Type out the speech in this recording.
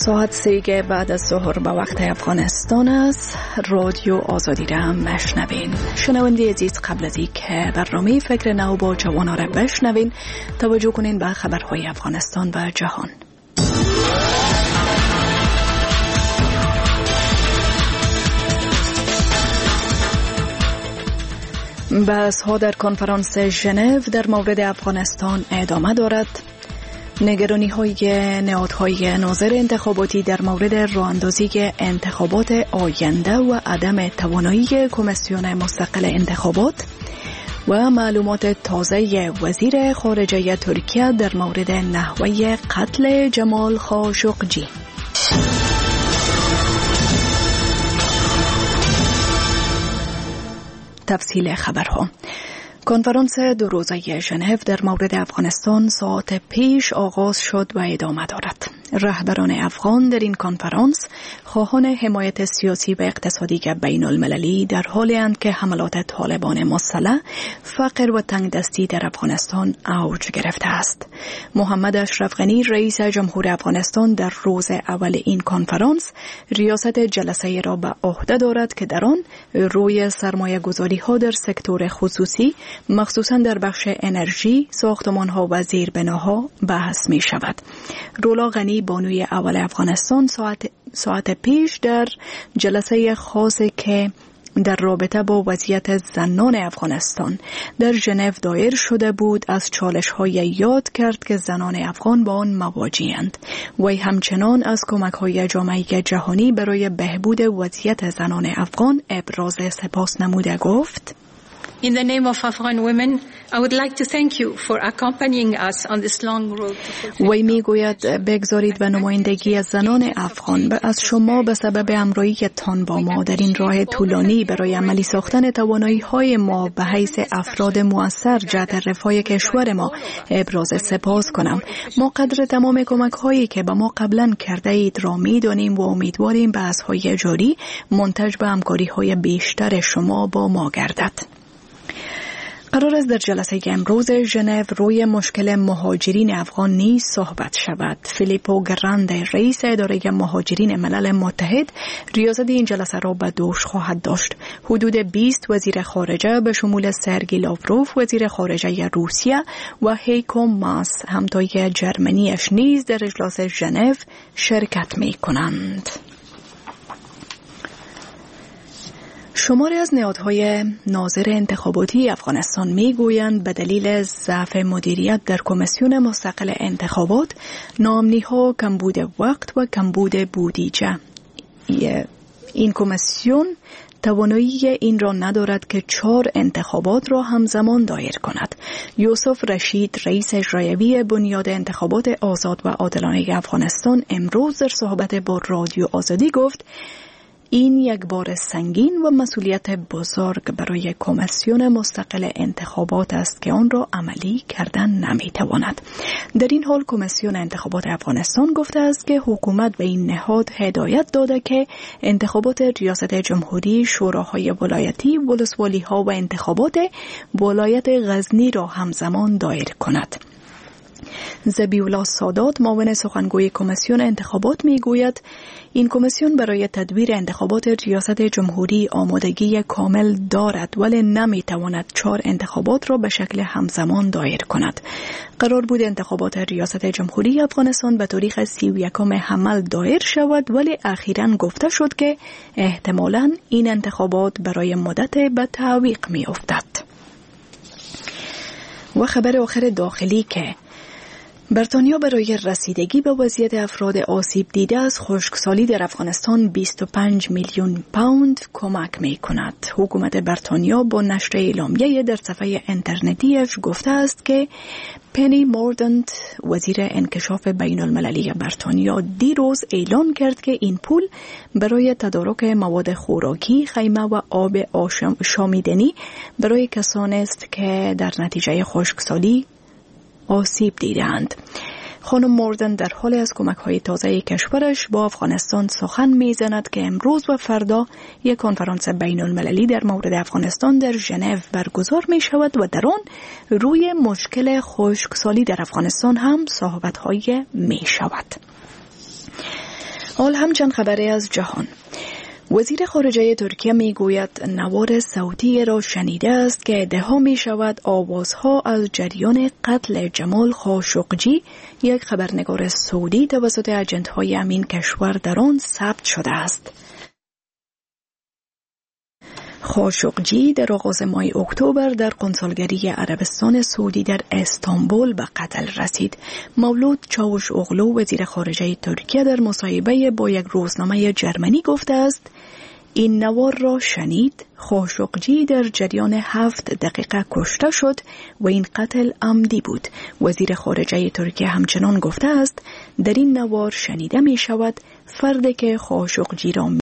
ساعت 3 بعد از ظهر به وقت افغانستان است. رادیو آزادی را هم بشنوین. شنونده عزیز، قبل از اینکه برنامه فکر نو با جوانا را بشنوین، توجه کنین به خبرهای افغانستان و جهان. بحث‌ها در کنفرانس ژنو در مورد افغانستان ادامه دارد. نگرانی‌های نهادهای ناظر انتخاباتی در مورد راه‌اندازی انتخابات آینده و عدم توانایی کمیسیون مستقل انتخابات و معلومات تازه وزیر خارجه ترکیه در مورد نحوه قتل جمال خاشقجی. تفصیل خبرها. کنفرانس 2 روزه ژنو در مورد افغانستان ساعت پیش آغاز شد و ادامه دارد. رهبران افغان در این کنفرانس خواهان حمایت سیاسی و اقتصادی بین المللی در حالی اند که حملات طالبان مسلح، فقر و تنگدستی در افغانستان اوج گرفته است. محمد اشرف غنی رئیس جمهور افغانستان در روز اول این کنفرانس ریاست جلسه را به عهده دارد که در آن روی سرمایه گذاری ها در سکتور خصوصی، مخصوصا در بخش انرژی، ساختمان ها و زیربناها بحث می شود. رولا غنی بانوی اول افغانستان ساعت پیش در جلسه خاصی که در رابطه با وضعیت زنان افغانستان در ژنو دایر شده بود از چالش‌های یاد کرد که زنان افغان با آن مواجه‌اند. وی همچنان از کمک‌های جامعه جهانی برای بهبود وضعیت زنان افغان ابراز سپاس نموده گفت: In the name of Afghan women, I would like to thank you for accompanying us on this long road. وی میگوید بگذارید به نمایندگی از زنان افغان و از شما به سبب همراهی‌تان با ما در این راه طولانی برای عملی ساختن توانایی‌های ما به حیث افراد مؤثر جهت رفاه کشور ما ابراز سپاس کنم. ما قدر تمام کمک‌هایی که به ما قبلا کرده اید را می‌دانیم و امیدواریم بحث‌های جاری منتج به همکاری‌های بیشتر شما با ما گردد. قرار است در جلسه امروز ژنو روی مشکل مهاجرین افغان نیز صحبت شود. فیلیپو گراند رئیس اداره مهاجرین ملل متحد ریاست این جلسه را به دوش خواهد داشت. حدود 20 وزیر خارجه به شمول سرگی لاوروف وزیر خارجه روسیه و هیکو ماس همتای جرمنیش نیز در اجلاس ژنو شرکت می کنند. شماری از نهادهای ناظر انتخاباتی افغانستان میگویند به دلیل ضعف مدیریت در کمیسیون مستقل انتخابات، ناامنی‌ها، کمبود وقت و کمبود بودجه، این کمیسیون توانایی این را ندارد که 4 انتخابات را همزمان دایر کند. یوسف رشید رئیس اجرایی بنیاد انتخابات آزاد و عادلانه افغانستان امروز در صحبت با رادیو آزادی گفت: این یک بار سنگین و مسئولیت بزرگ برای کمیسیون مستقل انتخابات است که آن را عملی کردن نمیتواند. در این حال کمیسیون انتخابات افغانستان گفته است که حکومت به این نهاد هدایت داده که انتخابات ریاست جمهوری، شوراهای ولایتی، ولسوالی‌ها و انتخابات ولایت غزنی را همزمان دایر کند. ذبیح‌الله سادات معاون سخنگوی کمیسیون انتخابات میگوید این کمیسیون برای تدبیر انتخابات ریاست جمهوری آمادگی کامل دارد ولی نمیتواند 4 انتخابات را به شکل همزمان دایر کند. قرار بود انتخابات ریاست جمهوری افغانستان به تاریخ 31 حمل دایر شود ولی اخیراً گفته شد که احتمالاً این انتخابات برای مدت به تعویق میافتد. و خبر آخر داخلی که بریتانیا برای رسیدگی به وضعیت افراد آسیب دیده از خشکسالی در افغانستان 25 میلیون پوند کمک می کند. حکومت بریتانیا با نشر اعلامیه در صفحه اینترنتیش گفته است که پنی موردنت وزیر انکشاف بین المللی بریتانیا دیروز اعلان کرد که این پول برای تدارک مواد خوراکی، خیمه و آب شامیدنی برای کسانی است که در نتیجه خشکسالی آسیب دیدند. خانم موردن در حال از کمک‌های تازه کشورش با افغانستان سخن می‌زند که امروز و فردا یک کنفرانس بین‌المللی در مورد افغانستان در ژنو برگزار می‌شود و در آن روی مشکل خشکسالی در افغانستان هم صحبت‌های می‌شود. حال هم چند خبری از جهان. وزیر خارجه ترکیه می گوید نوار صوتی را شنیده است که ادعا می شود آوازها از جریان قتل جمال خاشقجی، یک خبرنگار سعودی، توسط اجنت‌های امین کشور در آن ثبت شده است. خاشقجی در آغاز ماه اکتبر در قنصلگری عربستان سعودی در استانبول به قتل رسید. مولود چاوش اغلو، وزیر خارجه ترکیه، در مصاحبه با یک روزنامه جرمنی گفته است این نوار را شنید. خاشقجی در جریان 7 دقیقه کشته شد و این قتل عمدی بود. وزیر خارجه ترکیه همچنان گفته است در این نوار شنیده می شود فردی که خاشقجی را